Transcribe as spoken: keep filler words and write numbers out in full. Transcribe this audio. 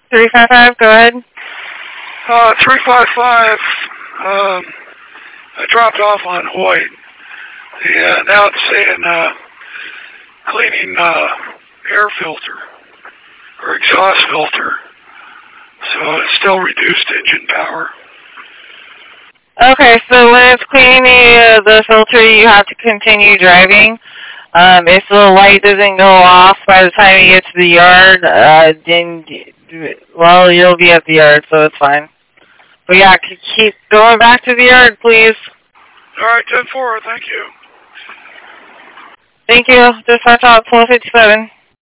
three five five, go ahead. Uh, three five five, um, I dropped off on Hoyt. Yeah, now it's saying, uh, cleaning, uh, air filter, or exhaust filter. So it's still reduced engine power. Okay, so when it's cleaning the, uh, the filter, you have to continue driving. Um, if the light doesn't go off by the time you get to the yard, uh, then, well, you'll be at the yard, so it's fine. But yeah, keep going back to the yard, please. All right, ten four, thank you. Thank you. Dispatch out four fifty-seven.